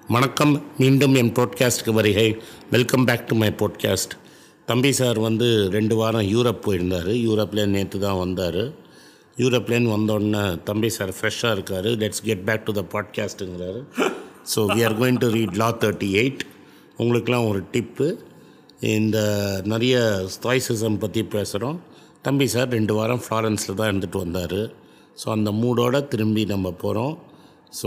வணக்கம். மீண்டும் என் பாட்காஸ்ட்டுக்கு வருகை. Welcome back to my podcast. தம்பி சார் 2 வாரம் யூரோப் போயிருந்தார். யூரோப்லேருந்து நேற்று தான் வந்தார். யூரோப்லேருந்து வந்தோடனே தம்பி சார் ஃப்ரெஷ்ஷாக இருக்கார். Let's get back to the பாட்காஸ்ட்டுங்கிறாரு. So we are going to read Law 38. உங்களுக்கெலாம் ஒரு டிப்பு, இந்த நிறைய ஸ்டாய்சிசம் பற்றி பேசுகிறோம். தம்பி சார் 2 வாரம் ஃப்ளாரன்ஸில் தான் இருந்துட்டு வந்தார். ஸோ அந்த மூடோடு திரும்பி நம்ம போகிறோம். So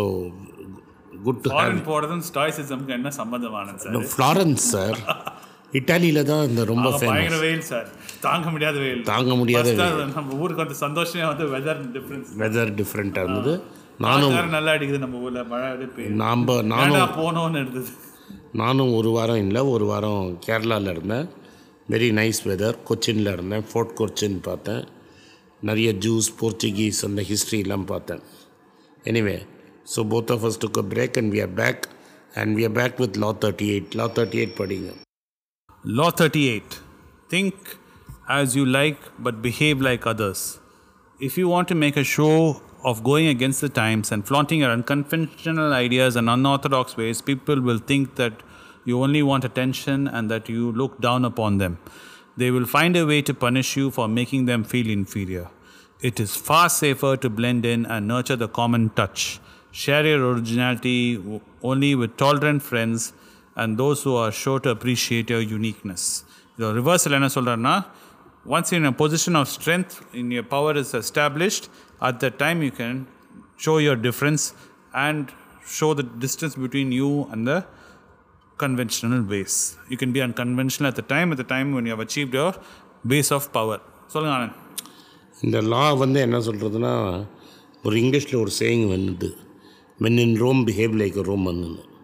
good to have. போறதும் ஸ்டாய்சிசம்க்கு என்ன சம்பந்தமானது சார்? ஃப்ளாரன்ஸ் சார், இட்டாலியில் தான் இந்த ரொம்ப பயங்கர வெயில் சார், தாங்க முடியாத வெயில். நம்ம ஊருக்கு வந்து சந்தோஷமே வெதர் டிஃப்ரெண்ட்டாக இருந்தது. நானும் நல்லா அடிக்குது நம்ம ஊரில், மழை நானும் போனோன்னு இருந்தது. நானும் ஒரு வாரம் கேரளாவில் இருந்தேன். Very nice weather. கொச்சினில் இருந்தேன். ஃபோர்ட் கொச்சின் பார்த்தேன். நிறைய ஜூஸ், போர்ச்சுகீஸ், அந்த ஹிஸ்ட்ரிலாம் பார்த்தேன். Anyway, so both of us took a break and we are back with Law 38. Law 38 படிங்க. Law 38. Think as you like but behave like others. If you want to make a show of going against the times and flaunting your unconventional ideas and unorthodox ways, people will think that you only want attention and that you look down upon them. They will find a way to punish you for making them feel inferior. It is far safer to blend in and nurture the common touch. Share your originality only with tolerant friends and those who are sure to appreciate your uniqueness. The reversal என்ன சொல்றாருன்னா, once you're in a position of strength, in your power is established, at that time you can show your difference and show the distance between you and the conventional ways. You can be unconventional at the time when you have achieved your base of power. சொல்லுங்க ஆனந்த். இந்த லா என்ன சொல்கிறதுனா, ஒரு இங்கிலீஷில் ஒரு saying வந்து when in Rome behave like a Roman.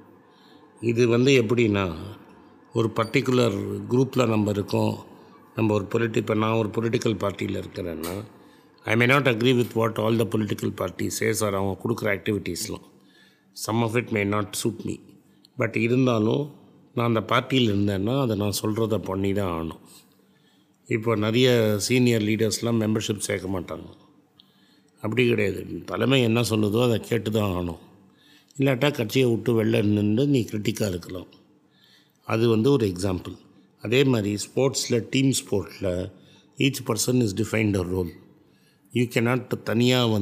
இது எப்படின்னா, ஒரு பர்டிகுலர் குரூப்பில் நம்ம இருக்கோம். நம்ம ஒரு இப்போ நான் ஒரு பொலிட்டிக்கல் பார்ட்டியில் இருக்கிறேன்னா, I may not agree with what all the political party says or அவங்க கொடுக்குற ஆக்டிவிட்டீஸ்லாம். Some of it may not suit me. But இருந்தாலும் நான் அந்த பார்ட்டியில் இருந்தேன்னா அதை நான் சொல்கிறத பண்ணி தான் ஆகணும். இப்போ நிறைய சீனியர் லீடர்ஸ்லாம் மெம்பர்ஷிப் சேர்க்க மாட்டாங்க. அப்படி கிடையாது. தலைமை என்ன சொல்லுதோ அதை கேட்டு தான் ஆகணும். இல்லாட்டா கட்சியை விட்டு வெளில நின்று நீ கிரிட்டிக்காக இருக்கலாம். அது ஒரு எக்ஸாம்பிள். அதே மாதிரி ஸ்போர்ட்ஸில், டீம் ஸ்போர்ட்ஸில் each person is defined a role. You cannot தனியாக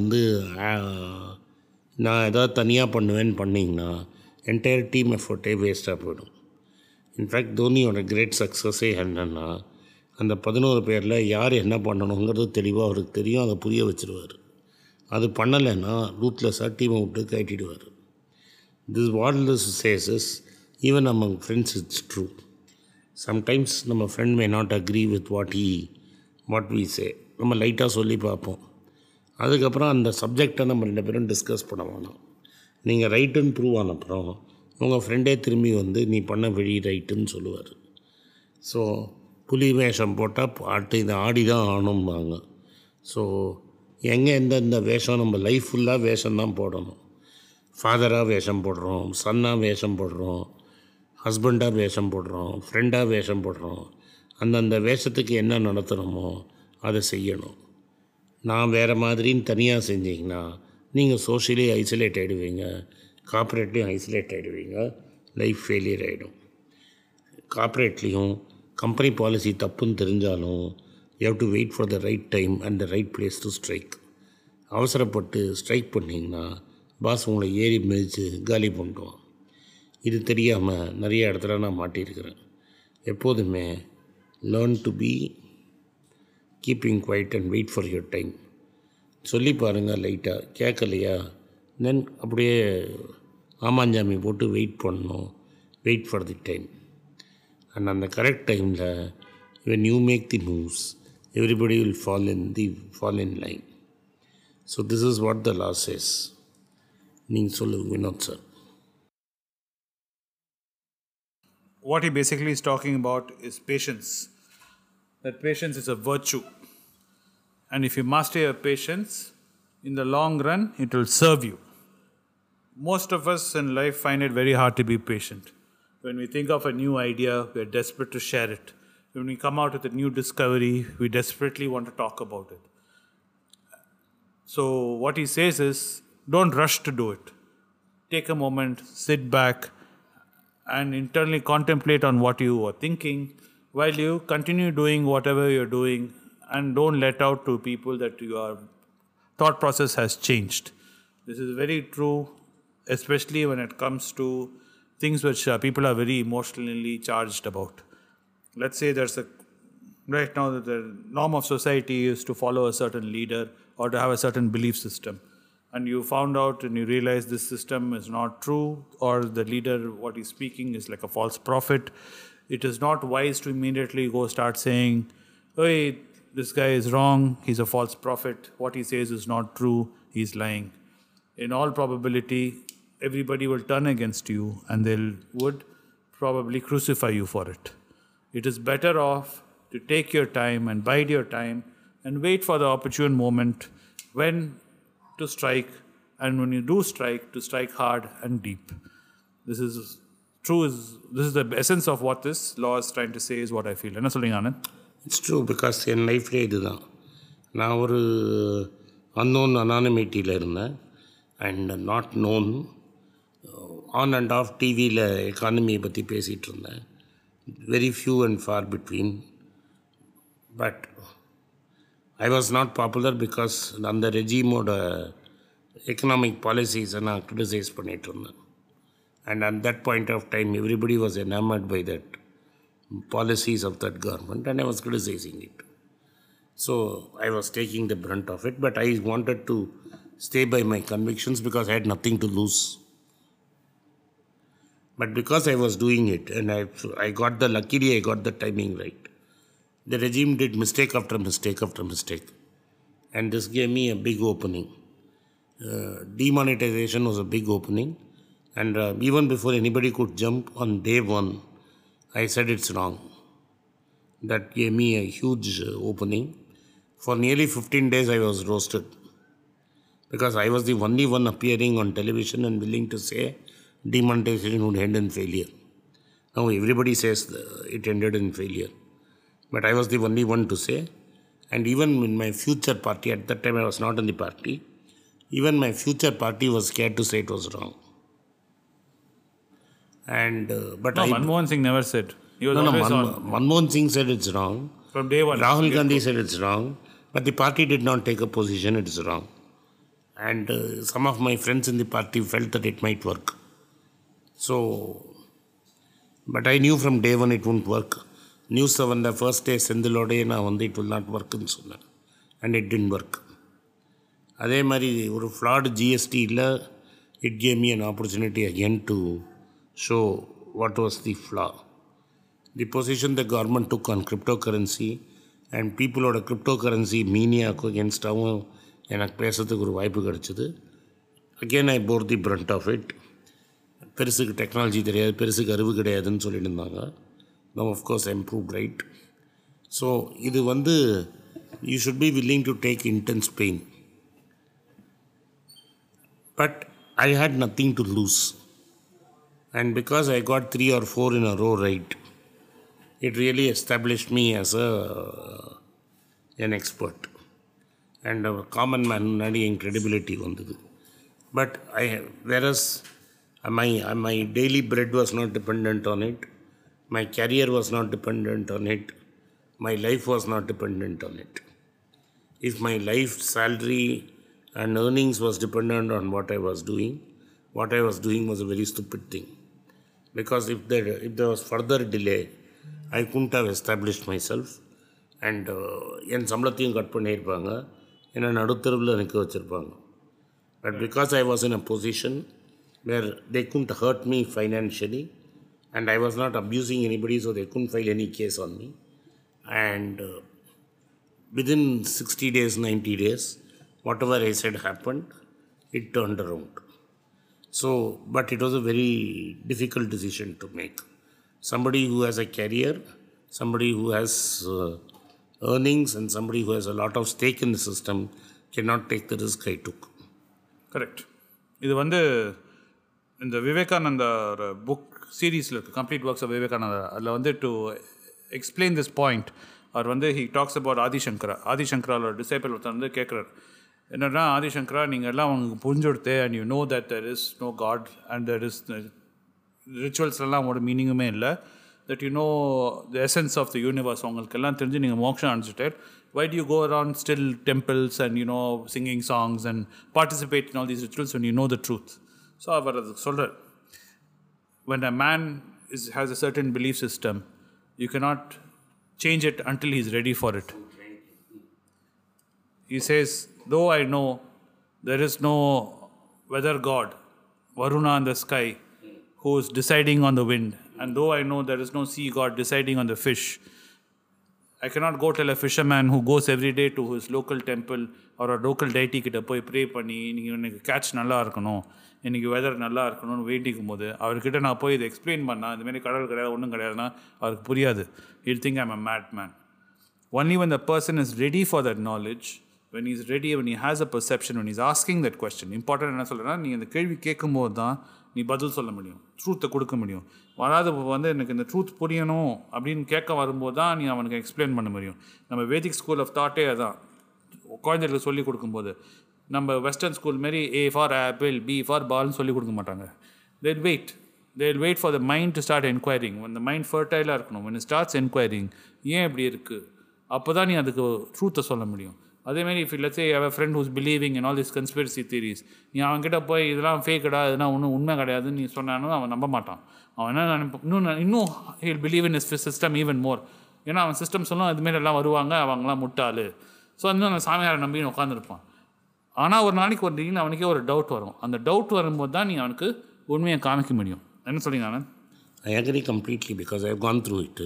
நான் எதாவது தனியாக பண்ணுவேன்னு பண்ணிங்கன்னா என்டையர் டீம் எஃபர்ட்டே வேஸ்ட்டாக போயிடும். இன்ஃபேக்ட் தோனியோட கிரேட் சக்ஸஸே என்னென்னா, அந்த 11 பேரில் யார் என்ன பண்ணணுங்கிறது தெளிவாக அவருக்கு தெரியும். அதை புரிய வச்சுருவார். அது பண்ணலைன்னா ரூத்லெஸ்ஸாக டீமை விட்டு கட்டிடுவார். This what this says is even among friends it's true. Sometimes நம்ம friend may not agree with what we say. நம்ம லைட்டாக சொல்லி பார்ப்போம். அதுக்கப்புறம் அந்த சப்ஜெக்டை நம்ம 2 பேரும் டிஸ்கஸ் பண்ண வேணாம். நீங்கள் ரைட்டுன்னு ப்ரூவ் ஆன அப்புறம் உங்கள் ஃப்ரெண்டே திரும்பி நீ பண்ண வழி ரைட்டுன்னு சொல்லுவார். ஸோ புலி வேஷம் போட்டால் இதை ஆடி தான் ஆகணும்பாங்க. ஸோ எந்தெந்த வேஷம் நம்ம லைஃப் ஃபுல்லாக வேஷம் தான் போடணும். ஃபாதராக வேஷம் போடுறோம், சன்னாக வேஷம் போடுறோம், ஹஸ்பண்டாக வேஷம் போடுறோம், ஃப்ரெண்டாக வேஷம் போடுறோம். அந்தந்த வேஷத்துக்கு என்ன நடத்துகிறோமோ அதை செய்யணும். நான் வேறு மாதிரின்னு தனியாக செஞ்சிங்கன்னா நீங்கள் சோஷியலி ஐசோலேட் ஆகிடுவீங்க, கார்ப்பரேட்லேயும் ஐசோலேட் ஆகிடுவீங்க, லைஃப் ஃபெயிலியர் ஆகிடும். கார்ப்பரேட்லேயும் கம்பெனி பாலிசி தப்புன்னு தெரிஞ்சாலும் you have to wait for the right time and the right place to strike. அவசரப்பட்டு ஸ்ட்ரைக் பண்ணிங்கன்னா பாஸ் உங்களை ஏறி மிதித்து காலி பண்ணிடுவான். இது தெரியாமல் நிறைய இடத்துல நான் மாட்டியிருக்கிறேன். எப்போதுமே learn to be keeping quiet and wait for your time. சொல்லி பாருங்கள், லைட்டாக கேட்கலையா தென் அப்படியே ஆமாஞ்சாமி போட்டு வெயிட் பண்ணணும். Wait for the time. And அந்த கரெக்ட் டைமில் when you make the moves, everybody will fall in line. So this is what the law says. நீங்கள் சொல்லுங்க Vinod sir. What he basically is talking about is patience. That patience is a virtue. And if you master your patience, in the long run, it will serve you. Most of us in life find it very hard to be patient. When we think of a new idea, we are desperate to share it. When we come out with a new discovery, we desperately want to talk about it. So what he says is, don't rush to do it. Take a moment, sit back, and internally contemplate on what you are thinking while you continue doing whatever you're doing, and don't let out to people that your thought process has changed. This is very true, especially when it comes to things which people are very emotionally charged about. Let's say right now the norm of society is to follow a certain leader or to have a certain belief system, and you found out and you realize this system is not true, or the leader, what he's speaking, is like a false prophet. It is not wise to immediately go start saying, hey, this guy is wrong, he's a false prophet, what he says is not true, he's lying. In all probability, everybody will turn against you and they would probably crucify you for it. It is better off to take your time and bide your time and wait for the opportune moment when to strike, and when you do strike, to strike hard and deep. This is the essence of what this law is trying to say, is what I feel. என்ன சொல்றீங்க Anand? It's true, because என் லைஃப்லேயே இதுதான். நான் ஒரு unknown அனானிமிட்டியில் இருந்தேன் and not known. On and off டிவியில் எக்கானமியை பற்றி பேசிகிட்டு இருந்தேன். Very few and far between. But I was not popular because அந்த ரெஜிமோட எக்கனாமிக் பாலிசிஸை நான் க்ரிட்டிசைஸ் பண்ணிகிட்டு இருந்தேன். And at that point of time everybody was enamored by that policies of that government, and I was criticizing it. So I was taking the brunt of it, but I wanted to stay by my convictions because I had nothing to lose. But because I was doing it, and luckily I got the timing right. The regime did mistake after mistake after mistake, and this gave me a big opening. Demonetization was a big opening, and even before anybody could jump on day one, I said it's wrong. That gave me a huge opening. For nearly 15 days I was roasted because I was the only one appearing on television and willing to say demonetization would end in failure. Now everybody says it ended in failure, but I was the only one to say. And even in my future party, at that time I was not in the party, even my future party was scared to say it was wrong. And Manmohan Singh never said. He was always on. Manmohan Singh said it's wrong. From day one. Rahul Gandhi said it's wrong, but the party did not take a position it's wrong. And some of my friends in the party felt that it might work. So, but I knew from day one it wouldn't work. News 7 the first day Sendilode na vandhu it will not work in Sunna, and it didn't work. அதே மாதிரி ஒரு flat ஜிஎஸ்டியில் it gave me an opportunity again to show what was the flaw. The position the government took on cryptocurrency and peopleோட cryptocurrency மீனியாக்கு அகேன்ஸ்டாகவும் எனக்கு பேசுறதுக்கு ஒரு வாய்ப்பு கிடச்சிது. Again I bore the brunt of it. பெருசுக்கு டெக்னாலஜி தெரியாது, பெருசுக்கு அறிவு கிடையாதுன்னு சொல்லிட்டு இருந்தாங்க. Now of course I improved, right? So இது you should be willing to take intense pain. But I had nothing to lose. And because I got 3 or 4 in a row right, it really established me as an expert. And a common man credibility vandhudu. But whereas my daily bread was not dependent on it, my career was not dependent on it, my life was not dependent on it. If my life, salary and earnings was dependent on what I was doing was a very stupid thing. Because if there was further delay, I couldn't have established myself, and என் சம்பளத்தையும் cut பண்ணியிருப்பாங்க, என்னை நடுத்தருவில் நிற்க வச்சுருப்பாங்க. But because I was in a position where they couldn't hurt me financially, and I was not abusing anybody, so they couldn't file any case on me, and within 60 days, 90 days, whatever I said happened, it turned around. So, but it was a very difficult decision to make. Somebody who has a career, somebody who has earnings, and somebody who has a lot of stake in the system cannot take the risk I took. Correct. இது இந்த Vivekananda book சீரீஸில் இருக்குது, complete works of Vivekananda. அதில் to explain this point அவர் he talks about ஆதிசங்கராவோட disciple ஒருத்தர் கேட்குறாரு, என்னன்னா, ஆதிசங்கரா, நீங்கள் எல்லாம் உங்களுக்கு புரிஞ்சுடுத்து, and you know that there is no god and there is rituals எல்லாம் ஒரு மீனிங்குமே இல்லை. That you know the essence of the universe உங்களுக்கு எல்லாம் தெரிஞ்சு நீங்கள் மோட்சம் அடைஞ்சிட்டு, why do you go around still temples and singing songs and participate in all these rituals when you know the truth? So அவர் அதுக்கு சொல்கிறார், when a man has a certain belief system, you cannot change it until he is ready for it. He says, though I know there is no weather god, Varuna in the sky, who is deciding on the wind, and though I know there is no sea god deciding on the fish, I cannot go tell a fisherman who goes every day to his local temple or a local deity கிட்ட போய் pray பண்ணி நீங்கள் எனக்கு catch நல்லா இருக்கணும், இன்றைக்கி weather நல்லா இருக்கணும்னு வேண்டிக்கும் போது அவர்கிட்ட நான் போய் இதை எக்ஸ்பிளைன் பண்ணால் இந்தமாரி கடல் கிடையாது ஒன்றும் கிடையாதுன்னா அவருக்கு புரியாது. He'll think I'm a madman. Only when the person is ready for that knowledge, when he's ready, when he has a perception, when he's asking that question, important என்ன சொல்கிறேன்னா, நீ அந்த கேள்வி கேட்கும்போது தான் நீ பதில் சொல்ல முடியும், ட்ரூத்தை கொடுக்க முடியும். வராது எனக்கு இந்த ட்ரூத் புரியணும் அப்படின்னு கேட்க வரும்போது தான் நீ அவனுக்கு எக்ஸ்பிளைன் பண்ண முடியும். நம்ம வேதிக் ஸ்கூல் ஆஃப் தாட்டே அதான் குழந்தைகளுக்கு சொல்லிக் கொடுக்கும்போது, நம்ம வெஸ்டர்ன் ஸ்கூல் மாரி A for apple, B for பால்னு சொல்லிக் கொடுக்க மாட்டாங்க. They'll wait for the mind to start inquiring. When the mind fertile இருக்கணும், when it starts inquiring, ஏன் இப்படி இருக்குது, அப்போ தான் நீ அதுக்கு ட்ரூத்தை சொல்ல முடியும். அதேமாரி if let's say you have a friend who's believing in all these conspiracy theories, நீ அவன்கிட்ட போய் இதெல்லாம் ஃபேக்கடா, இதெல்லாம் ஒன்றும் உண்மை கிடையாதுன்னு நீ சொன்னாலும் அவன் நம்ப மாட்டான். அவன் என்ன இன்னும் he'll believe in his system even more. ஏன்னா அவன் சிஸ்டம் சொல்லும் இதுமாரி எல்லாம் வருவாங்க, அவங்களாம் முட்டாள், ஸோ இன்னும் அந்த சாமியாரை நம்பின்னு உட்காந்துருப்பான். ஆனால் ஒரு நாளைக்கு ஒரு திடீர்னு அவனுக்கே ஒரு டவுட் வரும். அந்த டவுட் வரும்போது தான் நீ அவனுக்கு உண்மையை காமிக்க முடியும். என்ன சொல்றீங்க Anand? I agree completely because I have gone through it.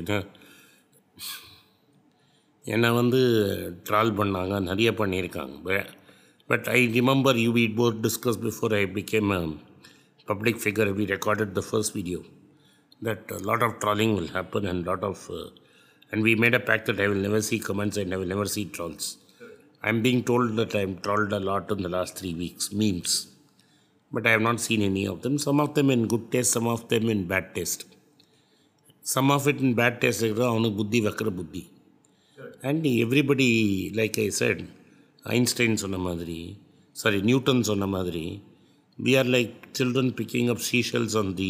என்னை ட்ரால் பண்ணாங்க, நிறைய பண்ணியிருக்காங்க. But I remember we both discussed before I became a public figure, we recorded the first video, that a lot of trolling will happen and we made a pact that I will never see comments and I will never see trolls. I'm being told that I'm trolled a lot in the last 3 weeks, memes. But I have not seen any of them. Some of them in good taste, some of them in bad taste. Some of it in bad taste, அவனுக்கு புத்தி வைக்கிற புத்தி. And everybody, like I said, Einstein சொன்ன மாதிரி, Newton சொன்ன மாதிரி, we are like children picking up seashells on the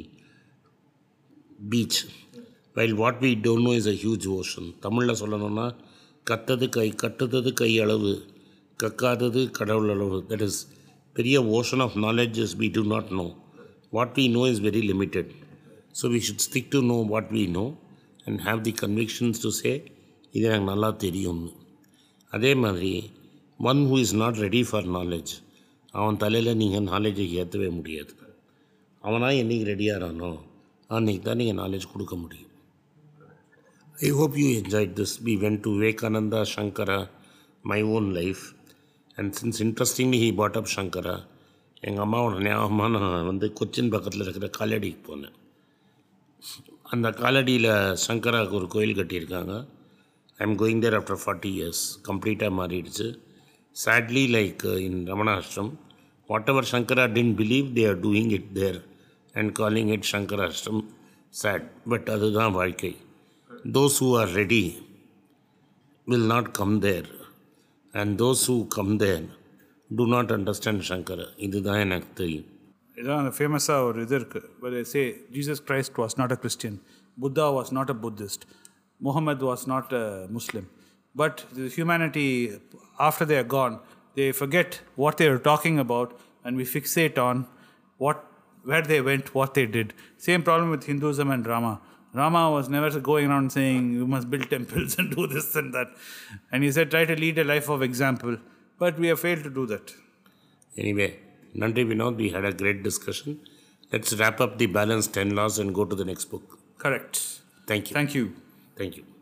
beach, while what we don't know is a huge ocean. தமிழில் சொல்லணும்னா, கட்டுறது கை அளவு, கக்காதது கடவுள் அளவு. That is, பெரிய ocean of knowledge we do not know. What we know is very limited. So we should stick to know what we know and have the convictions to say, இது எனக்கு நல்லா தெரியும்னு. அதே மாதிரி one who is not ready for knowledge, அவன் தலையில் நீங்கள் நாலேஜை ஏற்றவே முடியாது. அவனாக என்றைக்கு ரெடியாகிறானோ அன்றைக்கி தான் நீங்கள் நாலேஜ் கொடுக்க முடியும். I hope you enjoyed this. We went to Vivekananda, Shankara, my own life. And since interestingly he brought up Shankara, எங்கள் அம்மாவோட ஞாபகமாக நான் கொச்சின் பக்கத்தில் இருக்கிற காலடிக்கு போனேன். அந்த காலடியில் சங்கராவுக்கு ஒரு கோயில் கட்டியிருக்காங்க. I'm going there after 40 years. கம்ப்ளீட்டாக மாறிடுச்சு. Sadly, like in Ramana Ashram, whatever Shankara didn't believe, they are doing it there and calling it Shankara Ashram. Sad. But அதுதான் வாழ்க்கை. Those who are ready will not come there. And those who come there do not understand Shankara. இதுதான் எனக்கு தெரியும். இதான் அந்த ஃபேமஸாக ஒரு இது இருக்குது. But they say Jesus Christ was not a Christian. Buddha was not a Buddhist. Muhammad was not a Muslim. But the humanity, after they are gone, they forget what they were talking about and we fixate on where they went, what they did. Same problem with Hinduism and Rama. Rama was never going around saying, you must build temples and do this and that. And he said, try to lead a life of example. But we have failed to do that. Anyway, Nandri Vinod, we had a great discussion. Let's wrap up the balanced 10 laws and go to the next book. Correct. Thank you. Thank you. Thank you.